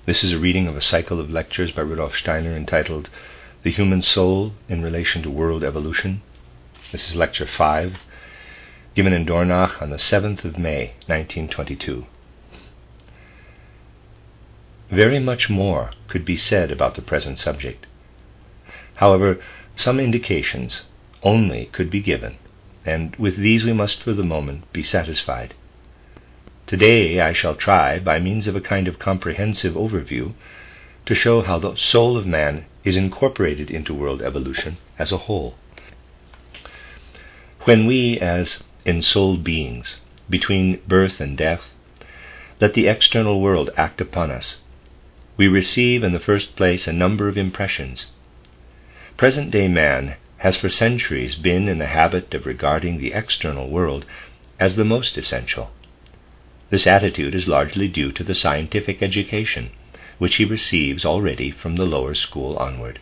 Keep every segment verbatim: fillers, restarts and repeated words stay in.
This is a reading of a cycle of lectures by Rudolf Steiner entitled The Human Soul in Relation to World Evolution. This is lecture five, given in Dornach on the seventh of May, nineteen twenty-two. Very much more could be said about the present subject. However, some indications only could be given, and with these we must for the moment be satisfied. Today I shall try, by means of a kind of comprehensive overview, to show how the soul of man is incorporated into world evolution as a whole. When we, as ensouled beings, between birth and death, let the external world act upon us, we receive in the first place a number of impressions. Present-day man has for centuries been in the habit of regarding the external world as the most essential. This attitude is largely due to the scientific education which he receives already from the lower school onward.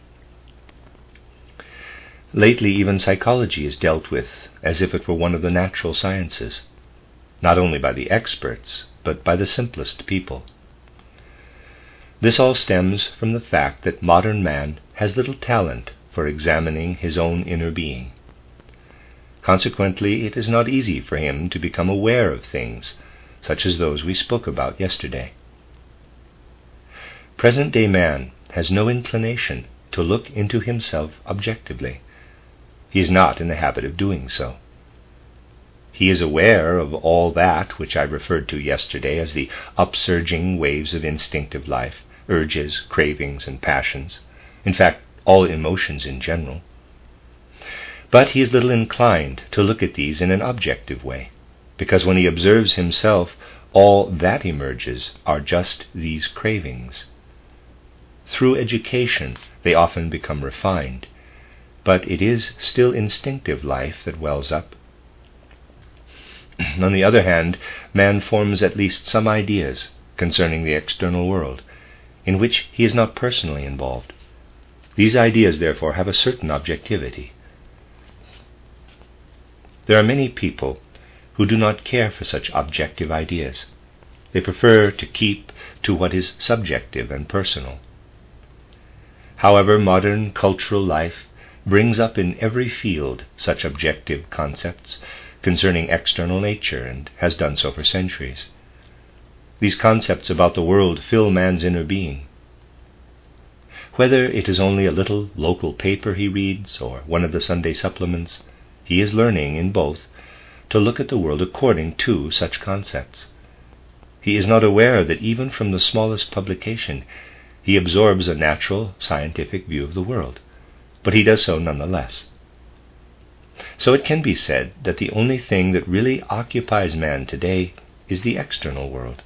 Lately, even psychology is dealt with as if it were one of the natural sciences, not only by the experts, but by the simplest people. This all stems from the fact that modern man has little talent for examining his own inner being. Consequently, it is not easy for him to become aware of things such as those we spoke about yesterday. Present-day man has no inclination to look into himself objectively. He is not in the habit of doing so. He is aware of all that which I referred to yesterday as the upsurging waves of instinctive life, urges, cravings, and passions, in fact, all emotions in general. But he is little inclined to look at these in an objective way, because when he observes himself, all that emerges are just these cravings. Through education, they often become refined, but it is still instinctive life that wells up. On the other hand, man forms at least some ideas concerning the external world, in which he is not personally involved. These ideas, therefore, have a certain objectivity. There are many people who do not care for such objective ideas. They prefer to keep to what is subjective and personal. However, modern cultural life brings up in every field such objective concepts concerning external nature, and has done so for centuries. These concepts about the world fill man's inner being. Whether it is only a little local paper he reads, or one of the Sunday supplements, he is learning in both to look at the world according to such concepts. He is not aware that even from the smallest publication he absorbs a natural scientific view of the world, but he does so nonetheless. So it can be said that the only thing that really occupies man today is the external world.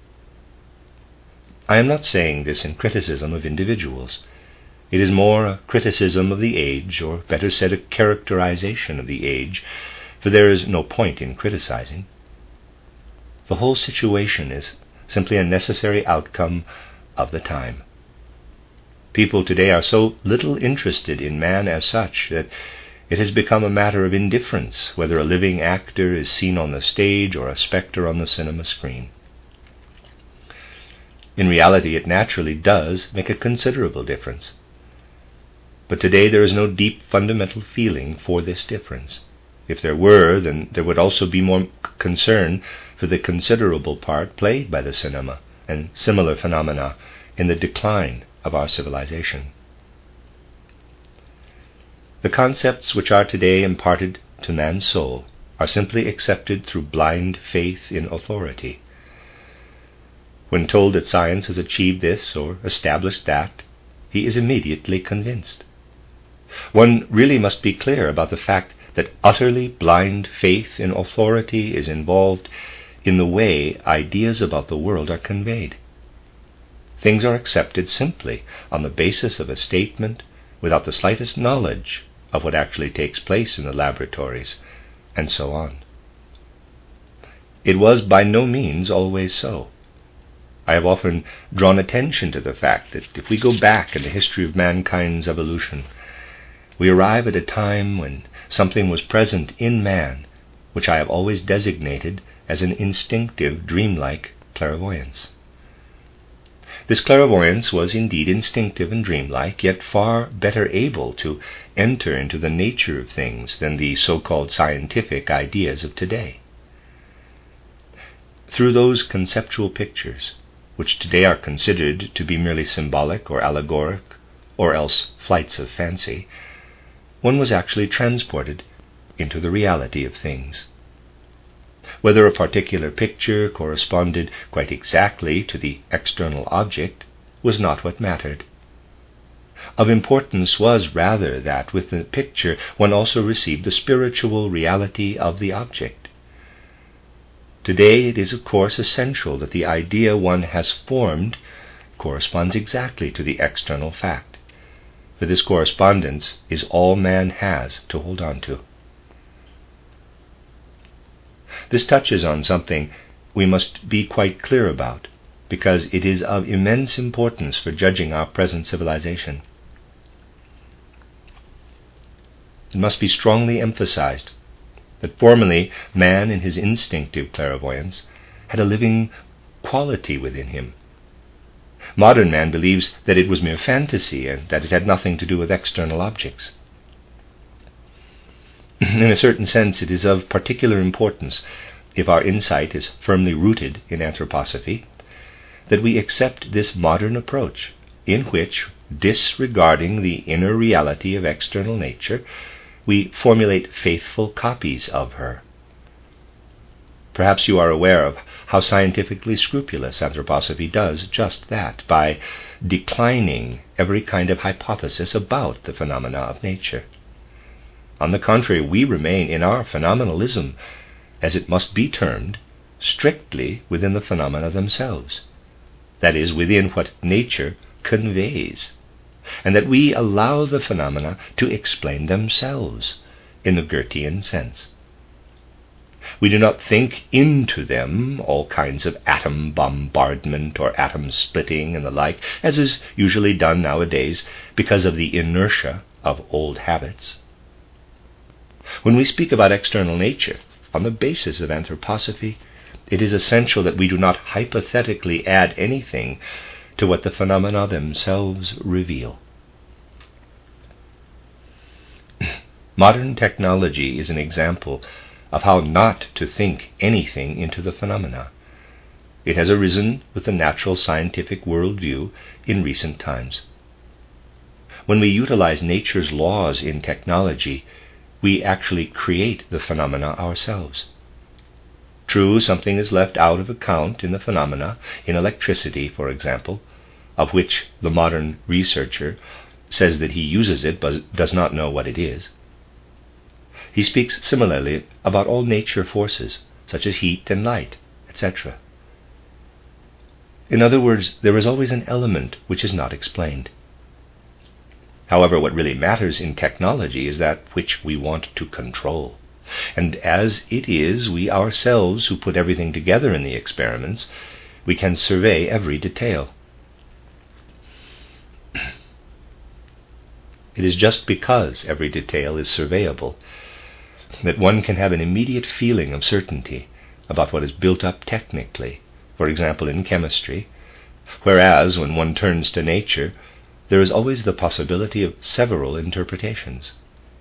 I am not saying this in criticism of individuals. It is more a criticism of the age, or better said, a characterization of the age, for there is no point in criticizing. The whole situation is simply a necessary outcome of the time. People today are so little interested in man as such that it has become a matter of indifference whether a living actor is seen on the stage or a spectre on the cinema screen. In reality, it naturally does make a considerable difference. But today there is no deep fundamental feeling for this difference. If there were, then there would also be more concern for the considerable part played by the cinema and similar phenomena in the decline of our civilization. The concepts which are today imparted to man's soul are simply accepted through blind faith in authority. When told that science has achieved this or established that, he is immediately convinced. One really must be clear about the fact that utterly blind faith in authority is involved in the way ideas about the world are conveyed. Things are accepted simply on the basis of a statement without the slightest knowledge of what actually takes place in the laboratories, and so on. It was by no means always so. I have often drawn attention to the fact that if we go back in the history of mankind's evolution, we arrive at a time when something was present in man which I have always designated as an instinctive, dreamlike clairvoyance. This clairvoyance was indeed instinctive and dreamlike, yet far better able to enter into the nature of things than the so-called scientific ideas of today. Through those conceptual pictures, which today are considered to be merely symbolic or allegoric, or else flights of fancy, one was actually transported into the reality of things. Whether a particular picture corresponded quite exactly to the external object was not what mattered. Of importance was rather that with the picture one also received the spiritual reality of the object. Today it is of course essential that the idea one has formed corresponds exactly to the external fact, for this correspondence is all man has to hold on to. This touches on something we must be quite clear about, because it is of immense importance for judging our present civilization. It must be strongly emphasized that formerly man in his instinctive clairvoyance had a living quality within him. Modern man believes that it was mere fantasy and that it had nothing to do with external objects. In a certain sense, it is of particular importance, if our insight is firmly rooted in anthroposophy, that we accept this modern approach, in which, disregarding the inner reality of external nature, we formulate faithful copies of her. Perhaps you are aware of how scientifically scrupulous anthroposophy does just that, by declining every kind of hypothesis about the phenomena of nature. On the contrary, we remain in our phenomenalism, as it must be termed, strictly within the phenomena themselves, that is, within what nature conveys, and that we allow the phenomena to explain themselves in the Goethean sense. We do not think into them all kinds of atom bombardment or atom splitting and the like, as is usually done nowadays because of the inertia of old habits. When we speak about external nature, on the basis of anthroposophy, it is essential that we do not hypothetically add anything to what the phenomena themselves reveal. Modern technology is an example of how not to think anything into the phenomena. It has arisen with the natural scientific worldview in recent times. When we utilize nature's laws in technology, we actually create the phenomena ourselves. True, something is left out of account in the phenomena, in electricity, for example, of which the modern researcher says that he uses it but does not know what it is. He speaks similarly about all nature forces, such as heat and light, et cetera. In other words, there is always an element which is not explained. However, what really matters in technology is that which we want to control. And as it is we ourselves who put everything together in the experiments, we can survey every detail. It is just because every detail is surveyable that one can have an immediate feeling of certainty about what is built up technically, for example in chemistry, whereas when one turns to nature, there is always the possibility of several interpretations.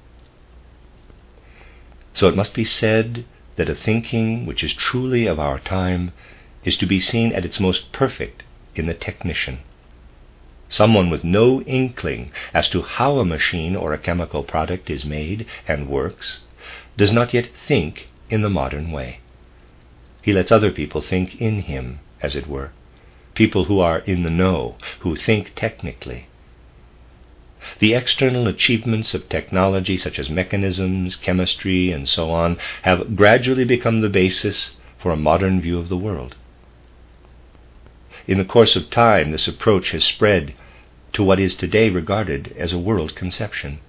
So it must be said that a thinking which is truly of our time is to be seen at its most perfect in the technician. Someone with no inkling as to how a machine or a chemical product is made and works does not yet think in the modern way. He lets other people think in him, as it were, people who are in the know, who think technically. The external achievements of technology, such as mechanisms, chemistry, and so on, have gradually become the basis for a modern view of the world. In the course of time, this approach has spread to what is today regarded as a world conception.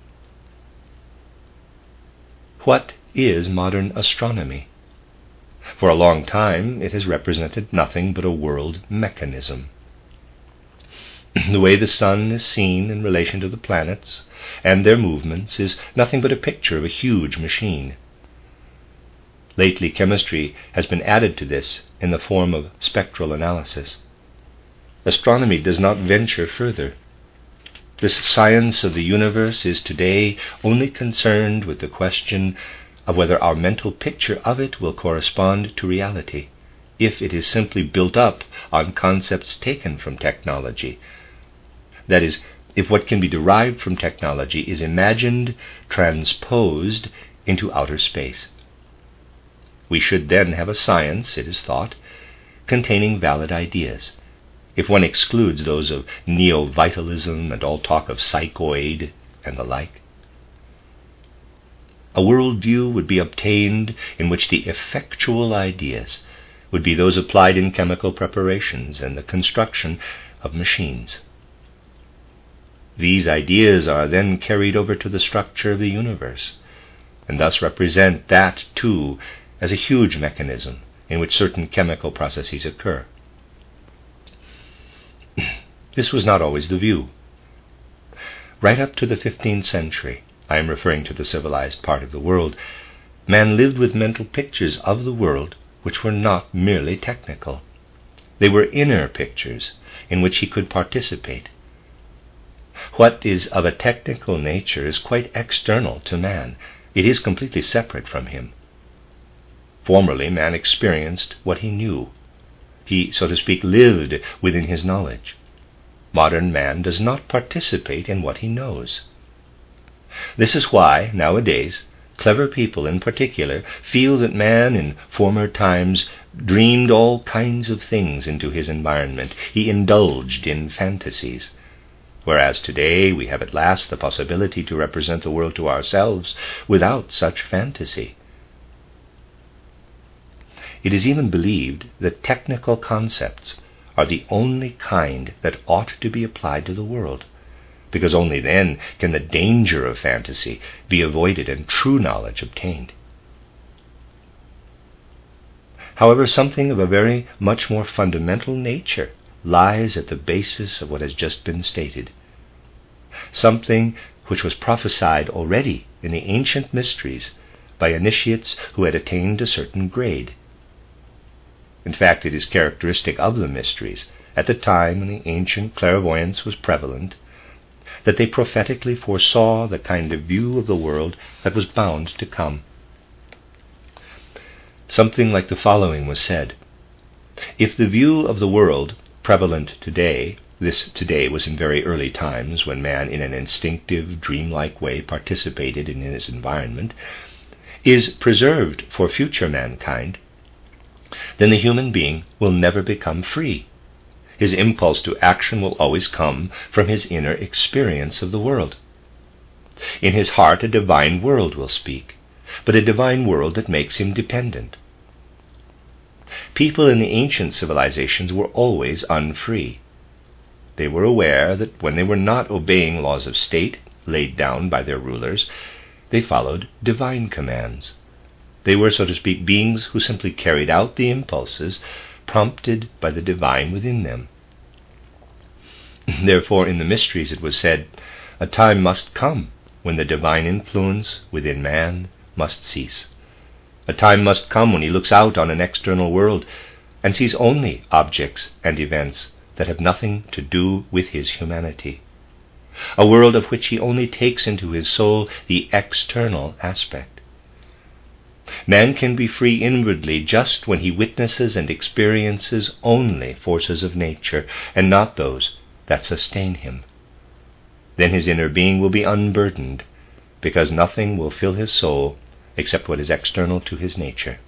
What is modern astronomy? For a long time, it has represented nothing but a world mechanism. The way the sun is seen in relation to the planets and their movements is nothing but a picture of a huge machine. Lately, chemistry has been added to this in the form of spectral analysis. astronomy does not venture further. This science of the universe is today only concerned with the question of whether our mental picture of it will correspond to reality, if it is simply built up on concepts taken from technology. That is, if what can be derived from technology is imagined, transposed into outer space. We should then have a science, it is thought, containing valid ideas, if one excludes those of neo-vitalism and all talk of psychoid and the like. A worldview would be obtained in which the effectual ideas would be those applied in chemical preparations and the construction of machines. These ideas are then carried over to the structure of the universe, and thus represent that, too, as a huge mechanism in which certain chemical processes occur. This was not always the view. Right up to the fifteenth century, I am referring to the civilized part of the world, man lived with mental pictures of the world which were not merely technical. They were inner pictures in which he could participate. What is of a technical nature is quite external to man. It is completely separate from him. Formerly, man experienced what he knew. He, so to speak, lived within his knowledge. Modern man does not participate in what he knows. This is why, nowadays, clever people in particular feel that man in former times dreamed all kinds of things into his environment. He indulged in fantasies. Whereas today we have at last the possibility to represent the world to ourselves without such fantasy. It is even believed that technical concepts are the only kind that ought to be applied to the world, because only then can the danger of fantasy be avoided and true knowledge obtained. However, something of a very much more fundamental nature lies at the basis of what has just been stated, something which was prophesied already in the ancient mysteries by initiates who had attained a certain grade. In fact, it is characteristic of the mysteries, at the time when the ancient clairvoyance was prevalent, that they prophetically foresaw the kind of view of the world that was bound to come. Something like the following was said: if the view of the world prevalent today, this today was in very early times when man in an instinctive, dreamlike way participated in his environment, is preserved for future mankind, then the human being will never become free. His impulse to action will always come from his inner experience of the world. In his heart a divine world will speak, but a divine world that makes him dependent. People in the ancient civilizations were always unfree. They were aware that when they were not obeying laws of state laid down by their rulers, they followed divine commands. They were, so to speak, beings who simply carried out the impulses prompted by the divine within them. Therefore, in the mysteries it was said, a time must come when the divine influence within man must cease. A time must come when he looks out on an external world and sees only objects and events that have nothing to do with his humanity. A world of which he only takes into his soul the external aspect. Man can be free inwardly just when he witnesses and experiences only forces of nature and not those that sustain him. Then his inner being will be unburdened, because nothing will fill his soul except what is external to his nature.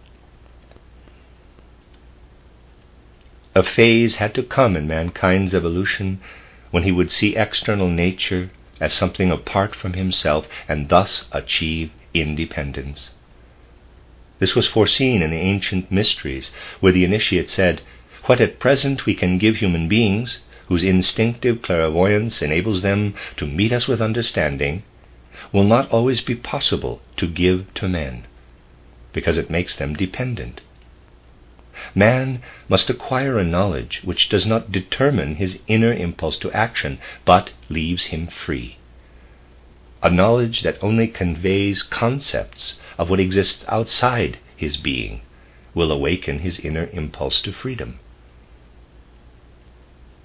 A phase had to come in mankind's evolution when he would see external nature as something apart from himself and thus achieve independence. This was foreseen in the ancient mysteries, where the initiate said, what at present we can give human beings, whose instinctive clairvoyance enables them to meet us with understanding, will not always be possible to give to men, because it makes them dependent. Man must acquire a knowledge which does not determine his inner impulse to action, but leaves him free. A knowledge that only conveys concepts of what exists outside his being will awaken his inner impulse to freedom.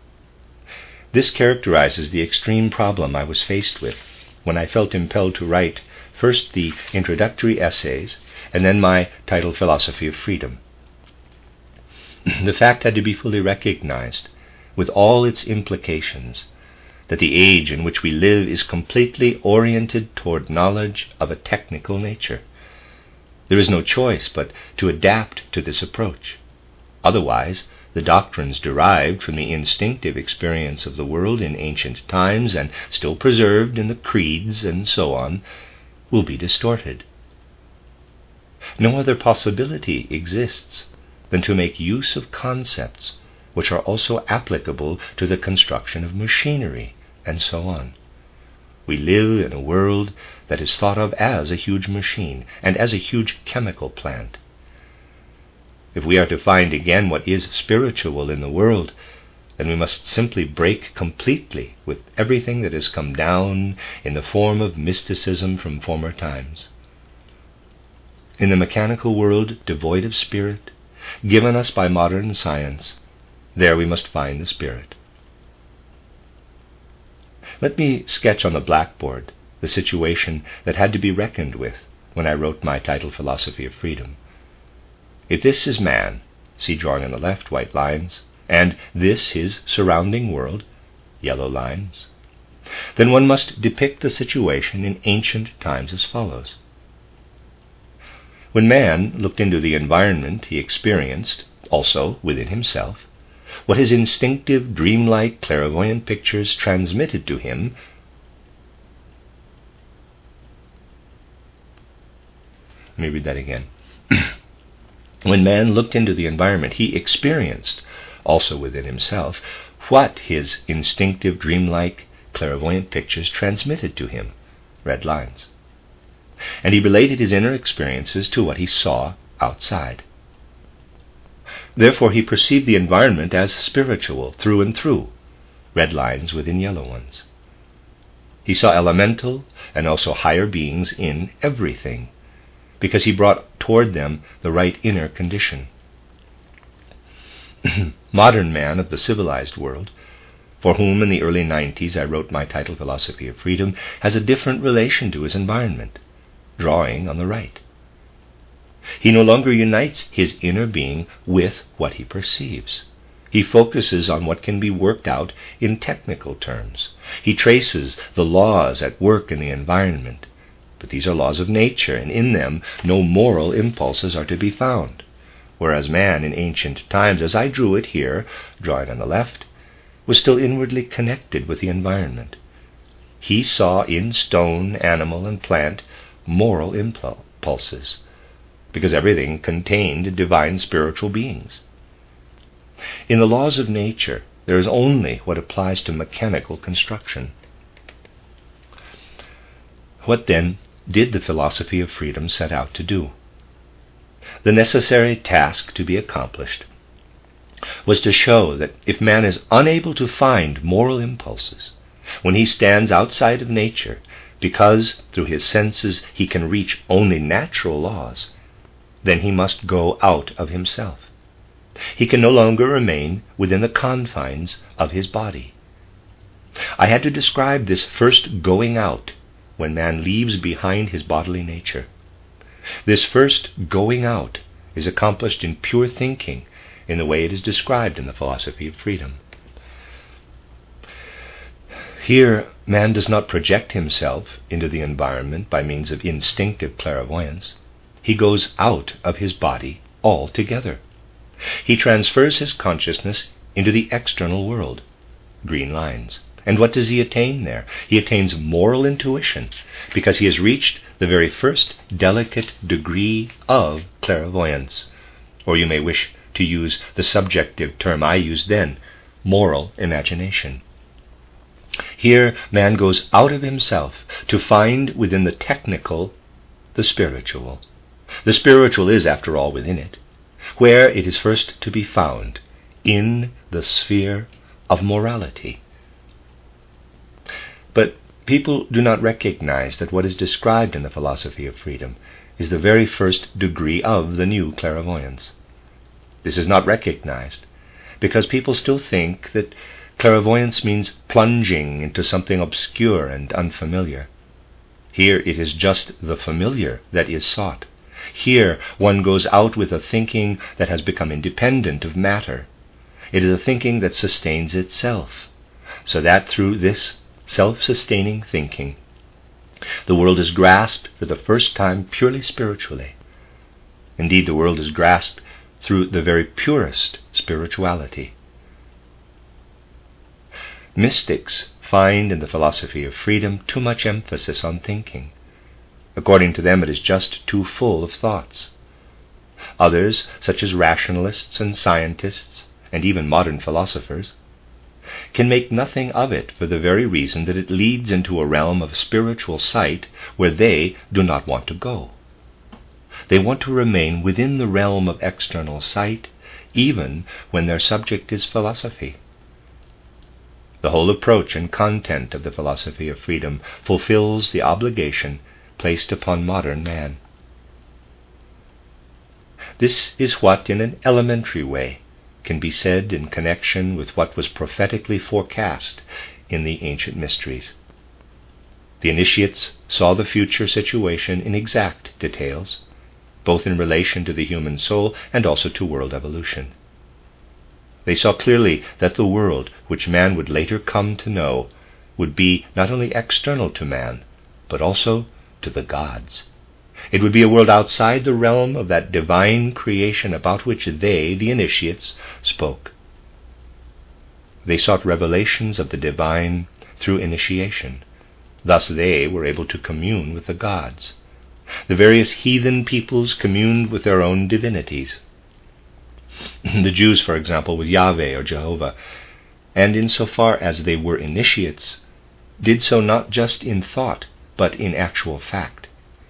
This characterizes the extreme problem I was faced with when I felt impelled to write first the introductory essays and then my title Philosophy of Freedom. The fact had to be fully recognized, with all its implications, that the age in which we live is completely oriented toward knowledge of a technical nature. There is no choice but to adapt to this approach. Otherwise, the doctrines derived from the instinctive experience of the world in ancient times and still preserved in the creeds and so on will be distorted. No other possibility exists than to make use of concepts which are also applicable to the construction of machinery and so on. We live in a world that is thought of as a huge machine and as a huge chemical plant. If we are to find again what is spiritual in the world, then we must simply break completely with everything that has come down in the form of mysticism from former times. In the mechanical world devoid of spirit, given us by modern science, there we must find the spirit. Let me sketch on the blackboard the situation that had to be reckoned with when I wrote my title Philosophy of Freedom. If this is man, see drawing on the left, white lines, and this his surrounding world, yellow lines, then one must depict the situation in ancient times as follows. When man looked into the environment, he experienced, also within himself, what his instinctive, dreamlike, clairvoyant pictures transmitted to him. Let me read that again. When man looked into the environment, he experienced, also within himself, what his instinctive, dreamlike, clairvoyant pictures transmitted to him, red lines. And he related his inner experiences to what he saw outside. Therefore he perceived the environment as spiritual through and through, red lines within yellow ones. He saw elemental and also higher beings in everything, because he brought toward them the right inner condition. Modern man of the civilized world, for whom in the early nineties I wrote my title Philosophy of Freedom, has a different relation to his environment, drawing on the right. He no longer unites his inner being with what he perceives. He focuses on what can be worked out in technical terms. He traces the laws at work in the environment, but these are laws of nature, and in them no moral impulses are to be found. Whereas man in ancient times, as I drew it here, drawing on the left, was still inwardly connected with the environment. He saw in stone, animal, and plant moral impulses, because everything contained divine spiritual beings. In the laws of nature, there is only what applies to mechanical construction. What then did the Philosophy of Freedom set out to do? The necessary task to be accomplished was to show that if man is unable to find moral impulses when he stands outside of nature, because through his senses he can reach only natural laws, then he must go out of himself. He can no longer remain within the confines of his body. I had to describe this first going out when man leaves behind his bodily nature. This first going out is accomplished in pure thinking in the way it is described in the Philosophy of Freedom. Here, man does not project himself into the environment by means of instinctive clairvoyance. He goes out of his body altogether. He transfers his consciousness into the external world, green lines. And what does he attain there? He attains moral intuition, because he has reached the very first delicate degree of clairvoyance, or you may wish to use the subjective term I used then, moral imagination. Here man goes out of himself to find within the technical the spiritual. The spiritual is, after all, within it, where it is first to be found, in the sphere of morality. But people do not recognize that what is described in the Philosophy of Freedom is the very first degree of the new clairvoyance. This is not recognized because people still think that clairvoyance means plunging into something obscure and unfamiliar. Here it is just the familiar that is sought. Here one goes out with a thinking that has become independent of matter. It is a thinking that sustains itself, so that through this self-sustaining thinking, the world is grasped for the first time purely spiritually. Indeed, the world is grasped through the very purest spirituality. Mystics find in the philosophy of freedom too much emphasis on thinking. According to them, it is just too full of thoughts. Others, such as rationalists and scientists, and even modern philosophers, can make nothing of it for the very reason that it leads into a realm of spiritual sight where they do not want to go. They want to remain within the realm of external sight, even when their subject is philosophy. The whole approach and content of the philosophy of freedom fulfills the obligation placed upon modern man. This is what, in an elementary way, can be said in connection with what was prophetically forecast in the ancient mysteries. The initiates saw the future situation in exact details, both in relation to the human soul and also to world evolution. They saw clearly that the world, which man would later come to know, would be not only external to man, but also to the gods. It would be a world outside the realm of that divine creation about which they, the initiates, spoke. They sought revelations of the divine through initiation. Thus they were able to commune with the gods. The various heathen peoples communed with their own divinities. The Jews, for example, with Yahweh or Jehovah, and insofar as they were initiates, did so not just in thought, but in actual fact.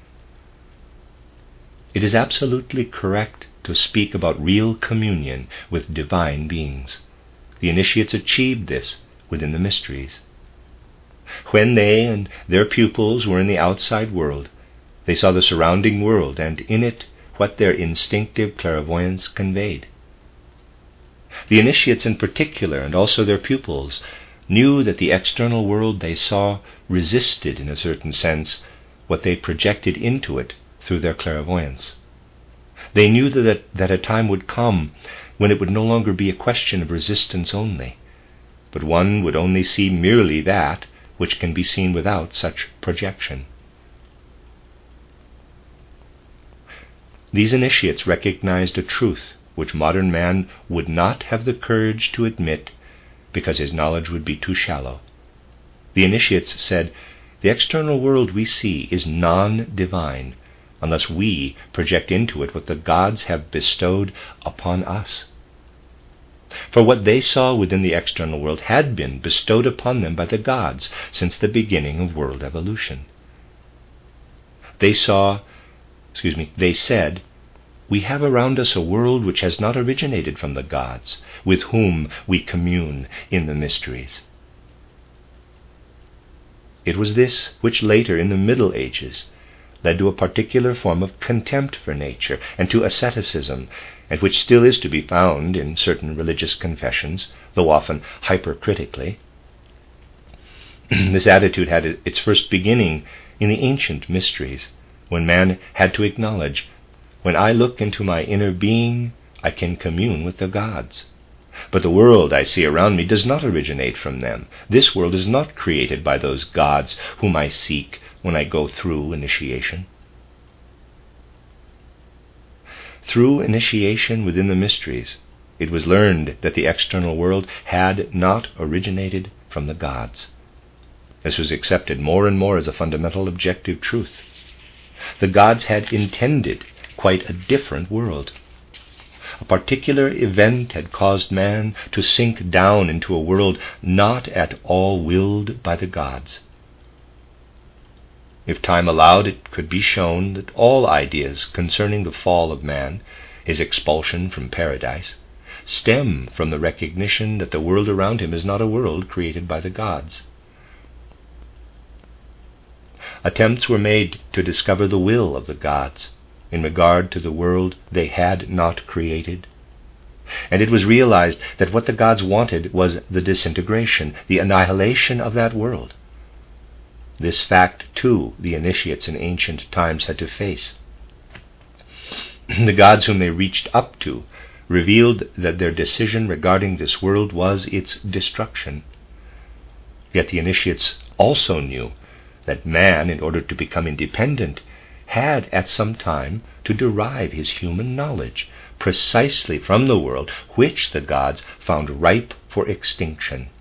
It is absolutely correct to speak about real communion with divine beings. The initiates achieved this within the mysteries. When they and their pupils were in the outside world, they saw the surrounding world, and in it what their instinctive clairvoyance conveyed. The initiates in particular, and also their pupils, knew that the external world they saw resisted, in a certain sense, what they projected into it through their clairvoyance. They knew that, that a time would come when it would no longer be a question of resistance only, but one would only see merely that which can be seen without such projection. These initiates recognized a truth which modern man would not have the courage to admit because his knowledge would be too shallow. The initiates said, "The external world we see is non-divine unless we project into it what the gods have bestowed upon us." For what they saw within the external world had been bestowed upon them by the gods since the beginning of world evolution. They saw, excuse me, they said, "We have around us a world which has not originated from the gods, with whom we commune in the mysteries." It was this which later, in the Middle Ages, led to a particular form of contempt for nature and to asceticism, and which still is to be found in certain religious confessions, though often hypercritically. This attitude had its first beginning in the ancient mysteries, when man had to acknowledge, "When I look into my inner being, I can commune with the gods. But the world I see around me does not originate from them. This world is not created by those gods whom I seek when I go through initiation." Through initiation within the mysteries, it was learned that the external world had not originated from the gods. This was accepted more and more as a fundamental objective truth. The gods had intended quite a different world. A particular event had caused man to sink down into a world not at all willed by the gods. If time allowed, it could be shown that all ideas concerning the fall of man, his expulsion from paradise, stem from the recognition that the world around him is not a world created by the gods. Attempts were made to discover the will of the gods in regard to the world they had not created. and it was realized that what the gods wanted was the disintegration, the annihilation of that world. This fact, too, the initiates in ancient times had to face. The gods whom they reached up to revealed that their decision regarding this world was its destruction. Yet the initiates also knew that man, in order to become independent, had at some time to derive his human knowledge precisely from the world which the gods found ripe for extinction.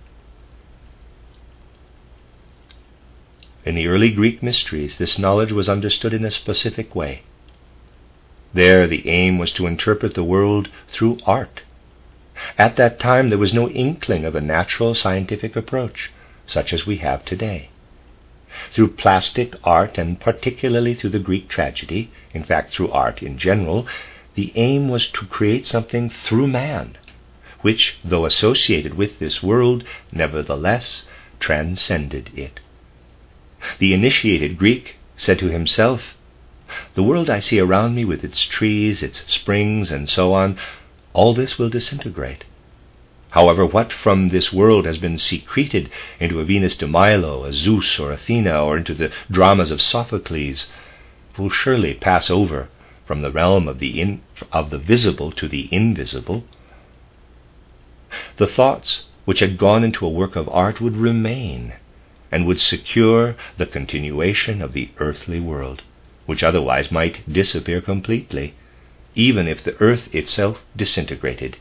In the early Greek mysteries, this knowledge was understood in a specific way. There the aim was to interpret the world through art. At that time there was no inkling of a natural scientific approach, such as we have today. Through plastic art, and particularly through the Greek tragedy, in fact through art in general, the aim was to create something through man, which, though associated with this world, nevertheless transcended it. The initiated Greek said to himself, "The world I see around me with its trees, its springs, and so on, all this will disintegrate. However, what from this world has been secreted into a Venus de Milo, a Zeus or Athena, or into the dramas of Sophocles, will surely pass over from the realm of the in, of the visible to the invisible." The thoughts which had gone into a work of art would remain, and would secure the continuation of the earthly world, which otherwise might disappear completely, even if the earth itself disintegrated.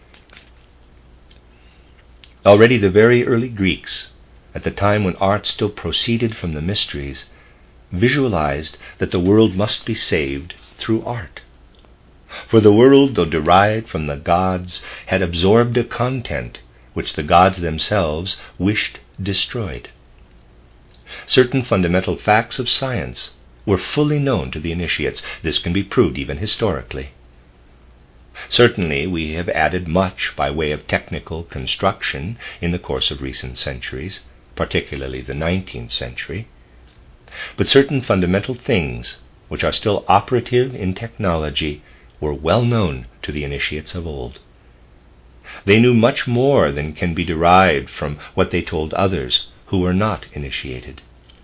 Already the very early Greeks, at the time when art still proceeded from the mysteries, visualized that the world must be saved through art. For the world, though derived from the gods, had absorbed a content which the gods themselves wished destroyed. Certain fundamental facts of science were fully known to the initiates. This can be proved even historically. Certainly we have added much by way of technical construction in the course of recent centuries, particularly the nineteenth century. But certain fundamental things which are still operative in technology were well known to the initiates of old. They knew much more than can be derived from what they told others who were not initiated.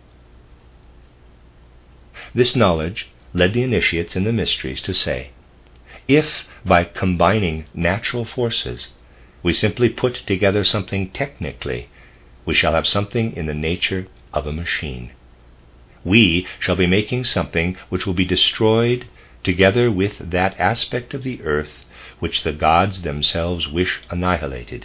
This knowledge led the initiates in the mysteries to say, if by combining natural forces we simply put together something technically, we shall have something in the nature of a machine. We shall be making something which will be destroyed together with that aspect of the earth which the gods themselves wish annihilated.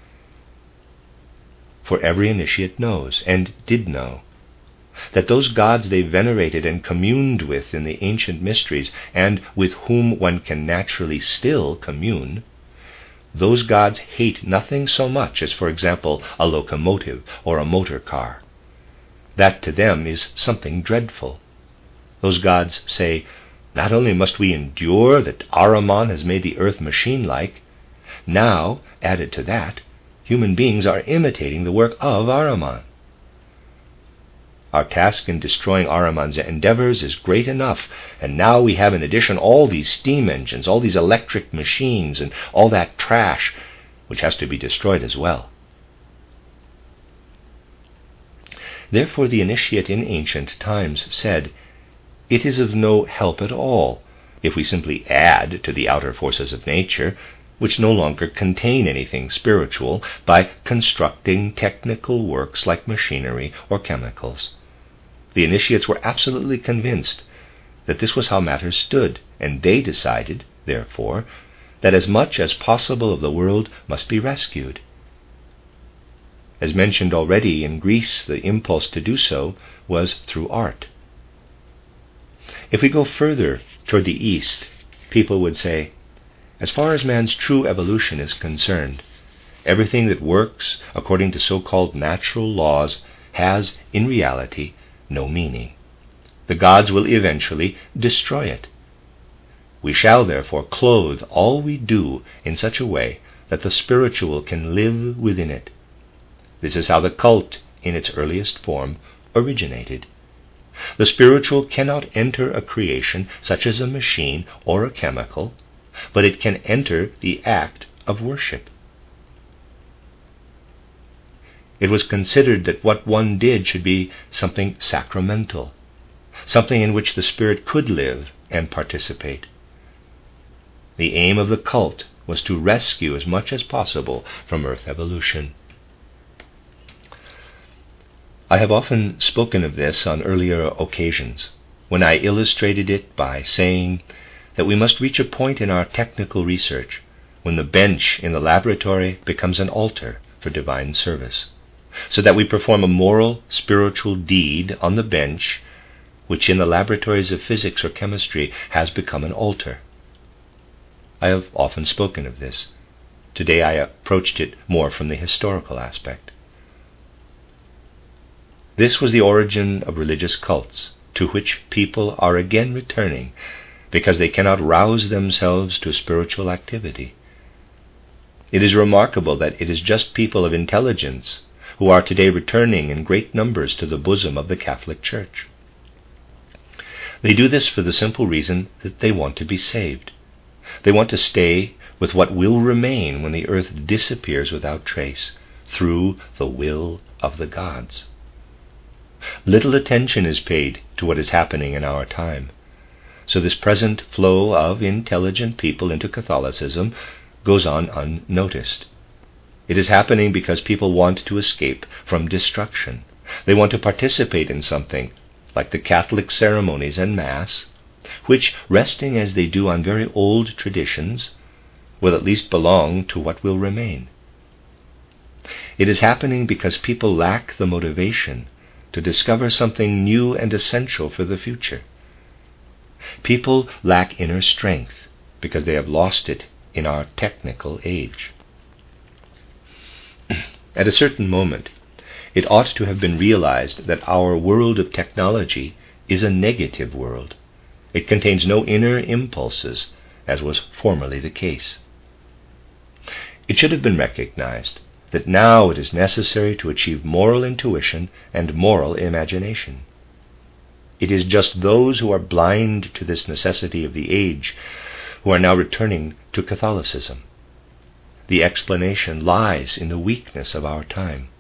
For every initiate knows, and did know, that those gods they venerated and communed with in the ancient mysteries, and with whom one can naturally still commune, those gods hate nothing so much as, for example, a locomotive or a motor car. That to them is something dreadful. Those gods say, not only must we endure that Ahriman has made the earth machine-like, now, added to that, human beings are imitating the work of Ahriman. Our task in destroying Ahriman's endeavors is great enough, and now we have in addition all these steam engines, all these electric machines, and all that trash, which has to be destroyed as well. Therefore the initiate in ancient times said, it is of no help at all if we simply add to the outer forces of nature, which no longer contain anything spiritual, by constructing technical works like machinery or chemicals. The initiates were absolutely convinced that this was how matters stood, and they decided, therefore, that as much as possible of the world must be rescued. As mentioned already, in Greece the impulse to do so was through art. If we go further toward the east, people would say, as far as man's true evolution is concerned, everything that works according to so-called natural laws has, in reality, no meaning. The gods will eventually destroy it. We shall therefore clothe all we do in such a way that the spiritual can live within it. This is how the cult, in its earliest form, originated. The spiritual cannot enter a creation such as a machine or a chemical, but it can enter the act of worship. It was considered that what one did should be something sacramental, something in which the spirit could live and participate. The aim of the cult was to rescue as much as possible from earth evolution. I have often spoken of this on earlier occasions, when I illustrated it by saying that we must reach a point in our technical research when the bench in the laboratory becomes an altar for divine service, so that we perform a moral, spiritual deed on the bench, which in the laboratories of physics or chemistry has become an altar. I have often spoken of this. Today I approached it more from the historical aspect. This was the origin of religious cults, to which people are again returning because they cannot rouse themselves to spiritual activity. It is remarkable that it is just people of intelligence who are today returning in great numbers to the bosom of the Catholic Church. They do this for the simple reason that they want to be saved. They want to stay with what will remain when the earth disappears without trace, through the will of the gods. Little attention is paid to what is happening in our time, so this present flow of intelligent people into Catholicism goes on unnoticed. It is happening because people want to escape from destruction. They want to participate in something like the Catholic ceremonies and Mass, which, resting as they do on very old traditions, will at least belong to what will remain. It is happening because people lack the motivation to discover something new and essential for the future. People lack inner strength because they have lost it in our technical age. At a certain moment, it ought to have been realized that our world of technology is a negative world. It contains no inner impulses, as was formerly the case. It should have been recognized that now it is necessary to achieve moral intuition and moral imagination. It is just those who are blind to this necessity of the age who are now returning to Catholicism. The explanation lies in the weakness of our time.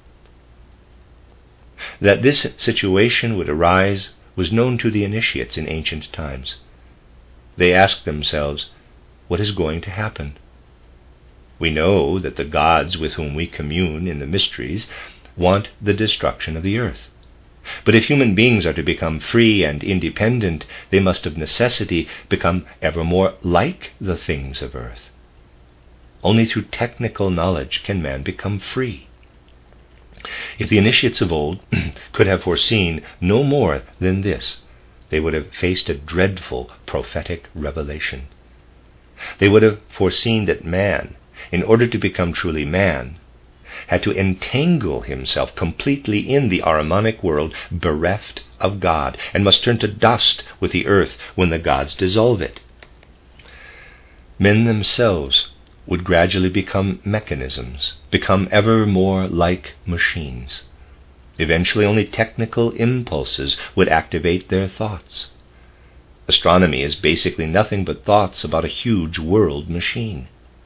That this situation would arise was known to the initiates in ancient times. They asked themselves, what is going to happen? We know that the gods with whom we commune in the mysteries want the destruction of the earth. But if human beings are to become free and independent, they must of necessity become ever more like the things of earth. Only through technical knowledge can man become free. If the initiates of old could have foreseen no more than this, they would have faced a dreadful prophetic revelation. They would have foreseen that man, in order to become truly man, had to entangle himself completely in the Ahrimanic world, bereft of God, and must turn to dust with the earth when the gods dissolve it. Men themselves would gradually become mechanisms, become ever more like machines. Eventually only technical impulses would activate their thoughts. Astronomy is basically nothing but thoughts about a huge world machine.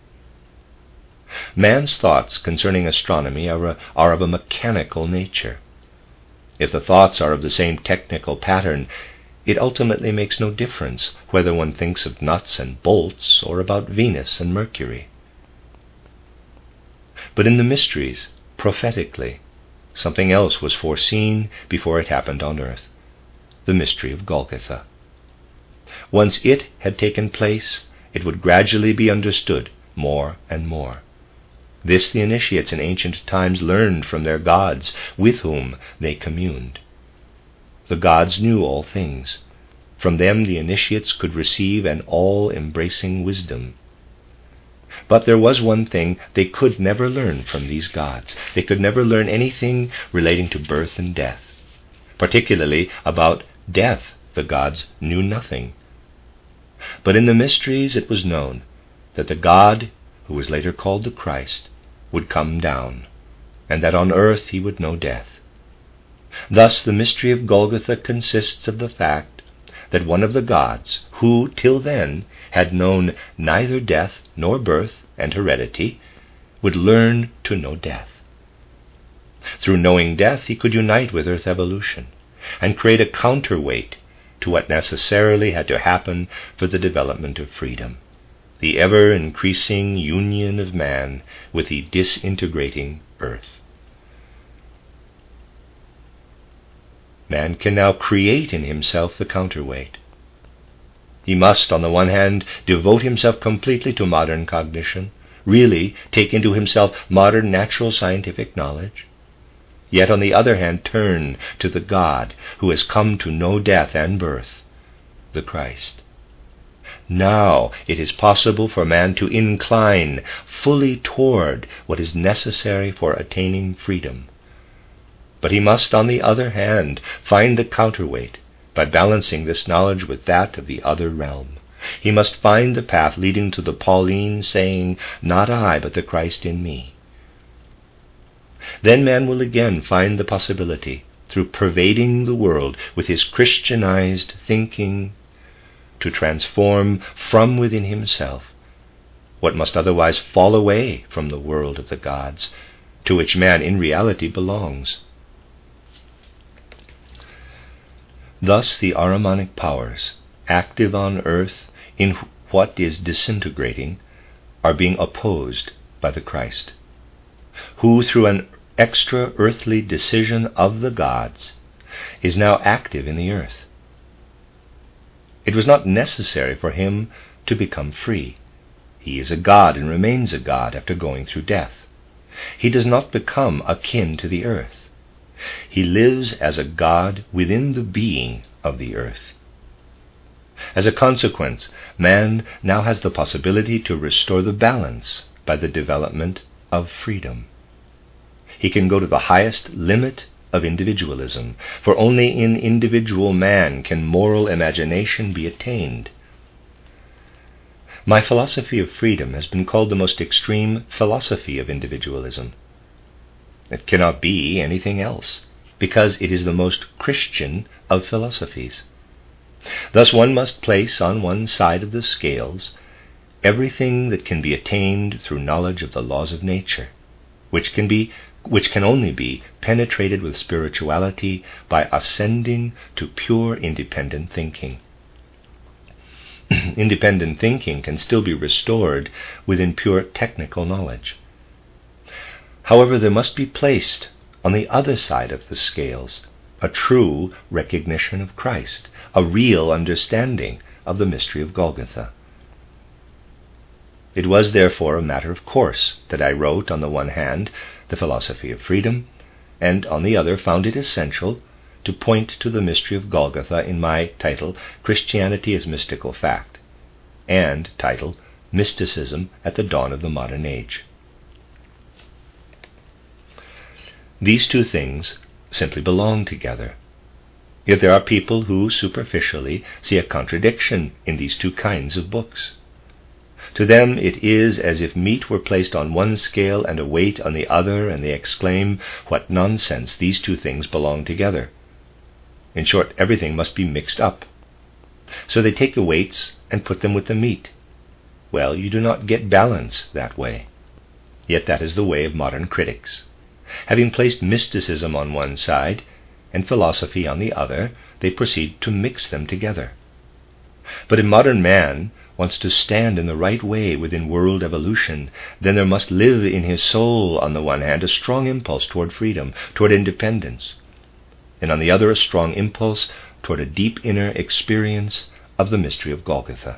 Man's thoughts concerning astronomy are, a, are of a mechanical nature. If the thoughts are of the same technical pattern, it ultimately makes no difference whether one thinks of nuts and bolts or about Venus and Mercury. But in the mysteries, prophetically, something else was foreseen before it happened on earth, the mystery of Golgotha. Once it had taken place, it would gradually be understood more and more. This the initiates in ancient times learned from their gods with whom they communed. The gods knew all things. From them the initiates could receive an all-embracing wisdom. But there was one thing they could never learn from these gods. They could never learn anything relating to birth and death. Particularly about death, the gods knew nothing. But in the mysteries it was known that the God, who was later called the Christ, would come down, and that on earth he would know death. Thus the mystery of Golgotha consists of the fact that one of the gods, who till then had known neither death nor birth and heredity, would learn to know death. Through knowing death, he could unite with earth evolution and create a counterweight to what necessarily had to happen for the development of freedom, the ever-increasing union of man with the disintegrating earth. Man can now create in himself the counterweight. He must, on the one hand, devote himself completely to modern cognition, really take into himself modern natural scientific knowledge, yet on the other hand turn to the God who has come to know death and birth, the Christ. Now it is possible for man to incline fully toward what is necessary for attaining freedom. But he must, on the other hand, find the counterweight by balancing this knowledge with that of the other realm. He must find the path leading to the Pauline saying, "Not I, but the Christ in me." Then man will again find the possibility, through pervading the world with his Christianized thinking, to transform from within himself what must otherwise fall away from the world of the gods, to which man in reality belongs. Thus the Ahrimanic powers, active on earth in what is disintegrating, are being opposed by the Christ, who through an extra-earthly decision of the gods is now active in the earth. It was not necessary for him to become free. He is a god and remains a god after going through death. He does not become akin to the earth. He lives as a god within the being of the earth. As a consequence, man now has the possibility to restore the balance by the development of freedom. He can go to the highest limit of individualism, for only in individual man can moral imagination be attained. My philosophy of freedom has been called the most extreme philosophy of individualism. It cannot be anything else, because it is the most Christian of philosophies. Thus one must place on one side of the scales everything that can be attained through knowledge of the laws of nature, which can be which can only be penetrated with spirituality by ascending to pure independent thinking. Independent thinking can still be restored within pure technical knowledge. However, there must be placed on the other side of the scales a true recognition of Christ, a real understanding of the mystery of Golgotha. It was therefore a matter of course that I wrote, on the one hand, the philosophy of freedom, and on the other found it essential to point to the mystery of Golgotha in my title, Christianity as Mystical Fact, and title, Mysticism at the Dawn of the Modern Age. These two things simply belong together. Yet there are people who superficially see a contradiction in these two kinds of books. To them it is as if meat were placed on one scale and a weight on the other, and they exclaim, "What nonsense, these two things belong together." In short, everything must be mixed up. So they take the weights and put them with the meat. Well, you do not get balance that way. Yet that is the way of modern critics. Having placed mysticism on one side and philosophy on the other, they proceed to mix them together. But if modern man wants to stand in the right way within world evolution, then there must live in his soul, on the one hand, a strong impulse toward freedom, toward independence, and on the other a strong impulse toward a deep inner experience of the mystery of Golgotha.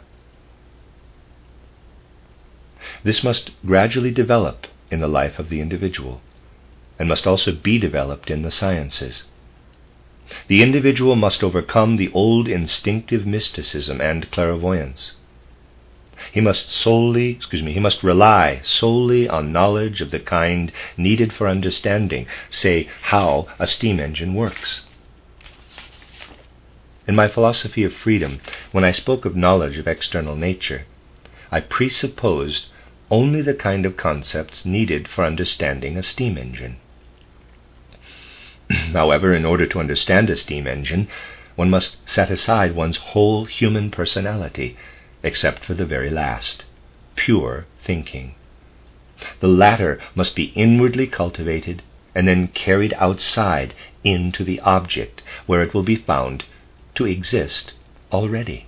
This must gradually develop in the life of the individual, and must also be developed in the sciences. The individual must overcome the old instinctive mysticism and clairvoyance. He must solely, excuse me, he must rely solely on knowledge of the kind needed for understanding, say, how a steam engine works. In my philosophy of freedom, when I spoke of knowledge of external nature, I presupposed only the kind of concepts needed for understanding a steam engine. However, in order to understand a steam engine, one must set aside one's whole human personality, except for the very last, pure thinking. The latter must be inwardly cultivated and then carried outside into the object, where it will be found to exist already.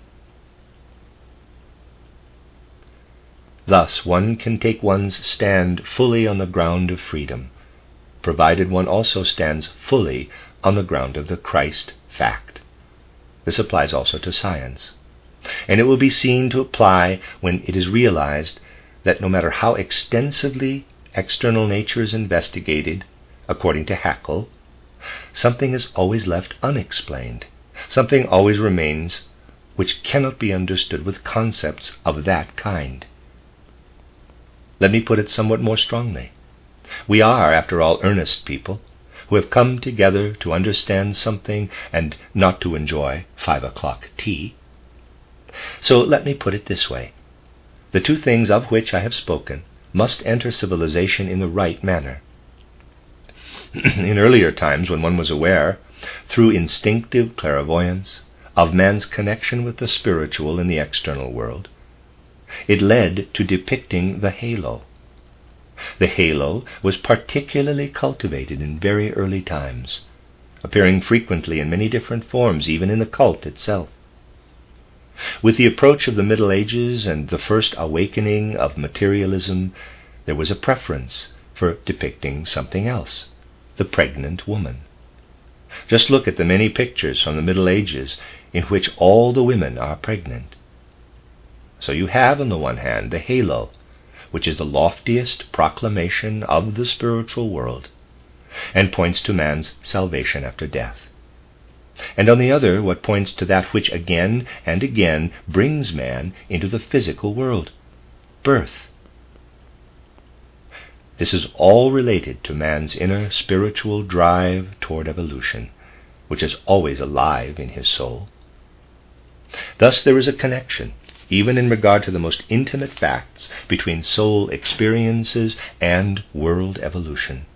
Thus one can take one's stand fully on the ground of freedom, provided one also stands fully on the ground of the Christ fact. This applies also to science, and it will be seen to apply when it is realized that no matter how extensively external nature is investigated, according to Haeckel, something is always left unexplained. Something always remains which cannot be understood with concepts of that kind. Let me put it somewhat more strongly. We are, after all, earnest people who have come together to understand something and not to enjoy five o'clock tea. So let me put it this way. The two things of which I have spoken must enter civilization in the right manner. In earlier times, when one was aware, through instinctive clairvoyance, of man's connection with the spiritual in the external world, it led to depicting the halo. The halo was particularly cultivated in very early times, appearing frequently in many different forms, even in the cult itself. With the approach of the Middle Ages and the first awakening of materialism, there was a preference for depicting something else, the pregnant woman. Just look at the many pictures from the Middle Ages in which all the women are pregnant. So you have, on the one hand, the halo, which is the loftiest proclamation of the spiritual world, and points to man's salvation after death. And on the other, what points to that which again and again brings man into the physical world, birth. This is all related to man's inner spiritual drive toward evolution, which is always alive in his soul. Thus there is a connection, even in regard to the most intimate facts, between soul experiences and world evolution.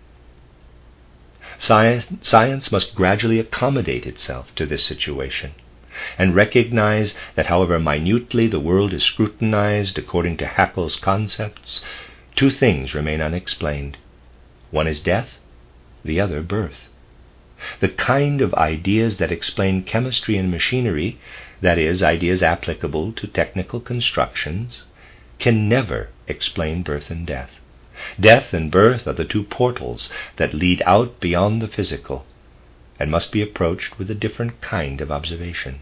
Science, science must gradually accommodate itself to this situation, and recognize that however minutely the world is scrutinized according to Haeckel's concepts, two things remain unexplained. One is death, the other birth. The kind of ideas that explain chemistry and machinery, that is, ideas applicable to technical constructions, can never explain birth and death. Death and birth are the two portals that lead out beyond the physical, and must be approached with a different kind of observation.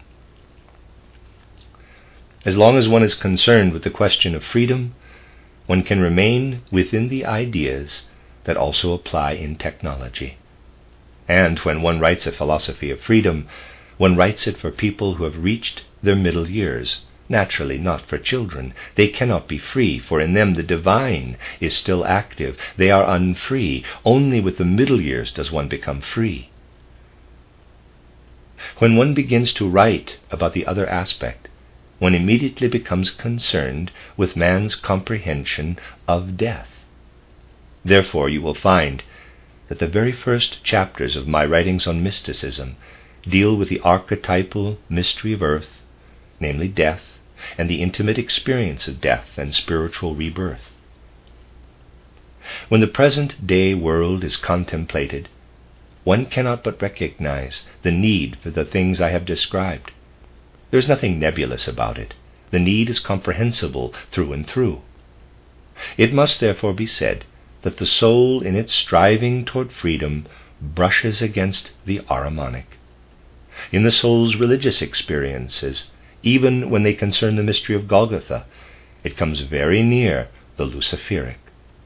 As long as one is concerned with the question of freedom, one can remain within the ideas that also apply in technology. And when one writes a philosophy of freedom, one writes it for people who have reached their middle years, naturally not for children. They cannot be free, for in them the divine is still active. They are unfree. Only with the middle years does one become free. When one begins to write about the other aspect, one immediately becomes concerned with man's comprehension of death. Therefore you will find that the very first chapters of my writings on mysticism deal with the archetypal mystery of earth, namely death, and the intimate experience of death and spiritual rebirth. When the present-day world is contemplated, one cannot but recognize the need for the things I have described. There is nothing nebulous about it. The need is comprehensible through and through. It must therefore be said that the soul in its striving toward freedom brushes against the Ahrimanic. In the soul's religious experiences, even when they concern the mystery of Golgotha, it comes very near the Luciferic.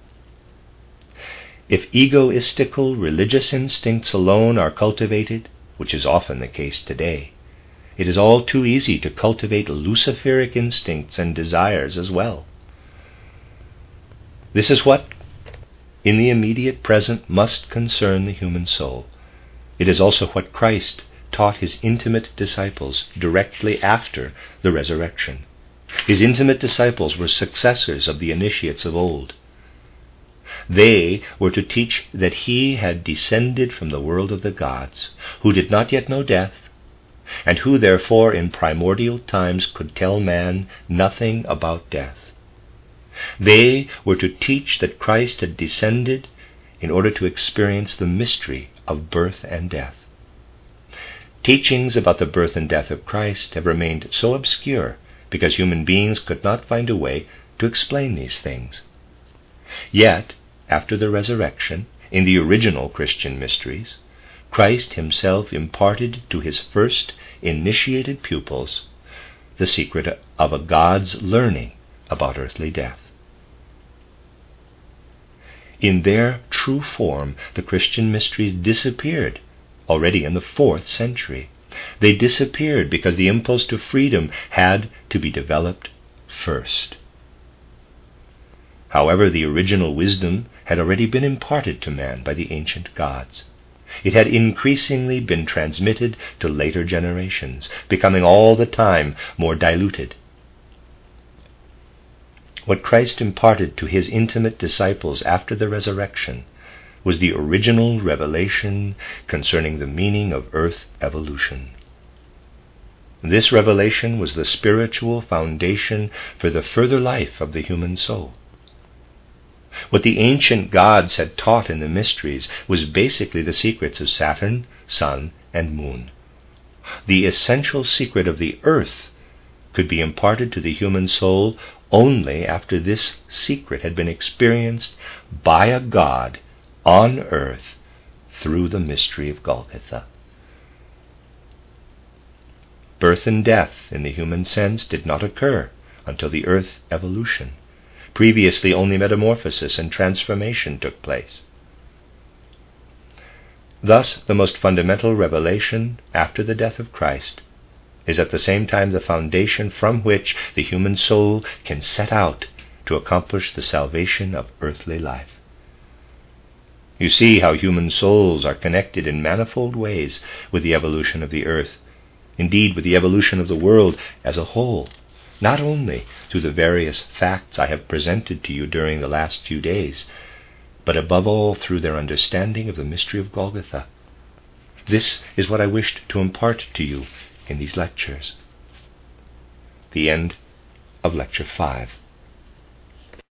If egoistical religious instincts alone are cultivated, which is often the case today, it is all too easy to cultivate Luciferic instincts and desires as well. This is what, in the immediate present, must concern the human soul. It is also what Christ taught his intimate disciples directly after the resurrection. His intimate disciples were successors of the initiates of old. They were to teach that he had descended from the world of the gods, who did not yet know death, and who therefore in primordial times could tell man nothing about death. They were to teach that Christ had descended in order to experience the mystery of birth and death. Teachings about the birth and death of Christ have remained so obscure because human beings could not find a way to explain these things. Yet, after the resurrection, in the original Christian mysteries, Christ himself imparted to his first initiated pupils the secret of a God's learning about earthly death. In their true form, the Christian mysteries disappeared already in the fourth century. They disappeared because the impulse to freedom had to be developed first. However, the original wisdom had already been imparted to man by the ancient gods. It had increasingly been transmitted to later generations, becoming all the time more diluted. What Christ imparted to his intimate disciples after the resurrection was the original revelation concerning the meaning of earth evolution. This revelation was the spiritual foundation for the further life of the human soul. What the ancient gods had taught in the mysteries was basically the secrets of Saturn, Sun, and Moon. The essential secret of the earth could be imparted to the human soul only after this secret had been experienced by a God on earth through the mystery of Golgotha. Birth and death in the human sense did not occur until the earth evolution. Previously, only metamorphosis and transformation took place. Thus, the most fundamental revelation after the death of Christ is at the same time the foundation from which the human soul can set out to accomplish the salvation of earthly life. You see how human souls are connected in manifold ways with the evolution of the earth, indeed with the evolution of the world as a whole, not only through the various facts I have presented to you during the last few days, but above all through their understanding of the mystery of Golgotha. This is what I wished to impart to you in these lectures. The end of Lecture five.